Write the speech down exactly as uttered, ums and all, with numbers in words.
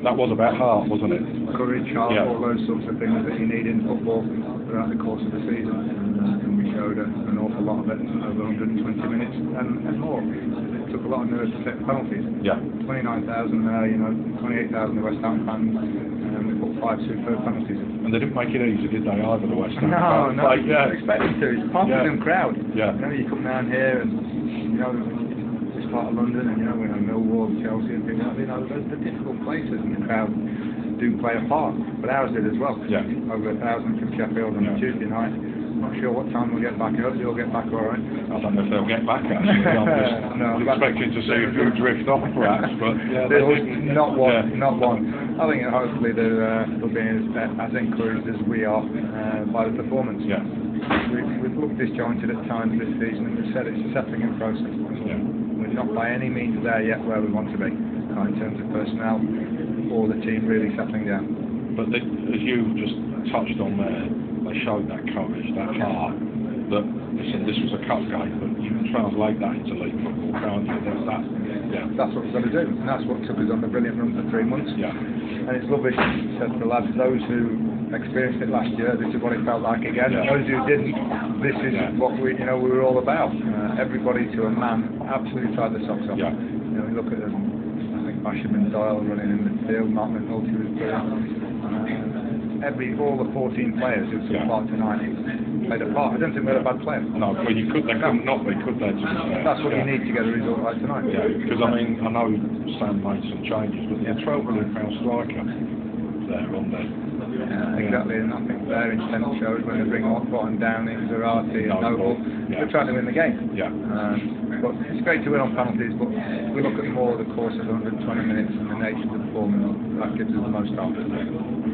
that was about heart, wasn't it? Courage, heart, Yeah. all those sorts of things that you need in football throughout the course of the season. And, uh, and we showed a, an awful lot of it over one hundred twenty minutes and, and more. It took a lot of nerves to take the penalties. Yeah. twenty-nine thousand there, you know, twenty-eight thousand West Ham fans, and we put five superb penalties in. And they didn't make it easy, did they, either, the West Ham? No, no, like, you yeah. expect them to. It's a confident Yeah. crowd. Yeah. You know, you come down here and, you know, this part of London, and, you know, we know Millwall, Chelsea, and things like that, you know, they're, they're difficult places, and the crowd do play a part. But ours did as well. Yeah. Over a thousand from Sheffield on Yeah. Tuesday night. Not sure what time we'll get back. I hope they'll get back all right. I don't know if they'll get back, actually. I'm just No, expecting to see a few drift off, perhaps, but yeah, There they was didn't. not one, Yeah. not one. I think that hopefully they're, uh, they'll be as, as encouraged as we are uh, by the performance. Yeah. We've, we've looked disjointed at times this season, and we've said it's a settling in process. Yeah. We're not by any means there yet where we want to be, uh, in terms of personnel or the team really settling down. But they, as you just touched on there, they showed that courage, that heart. That listen, this was a cup game, but you can translate that into league football, can't you? There's that. Yeah. That's what we've got to do, and that's what took us on the brilliant run for three months. Yeah. And it's lovely to say to the lads, those who experienced it last year, this is what it felt like again. Yeah. And those who didn't, this is Yeah. what we, you know, we were all about. Uh, everybody to a man absolutely tried the socks off. Yeah. You know, we look at them. I think Basham and Doyle running in the field, Martin McNulty was brilliant. Uh, every, all the fourteen players who took Yeah. part tonight played a part. I don't think we had a bad player. No, well, you could. They couldn't not be, could they? To be fair? That's what yeah. you need to get a result right tonight. Yeah, because I mean, I know Sam made some changes, but the twelve million pound striker there on there. Yeah, exactly, and I think their intent shows when they bring Bottom down in Zarate and Noble, Yeah. they're trying to win the game. Yeah. Um, but it's great to win on penalties, but we look at more the course of one hundred twenty minutes and the nature of the performance, that gives us the most out.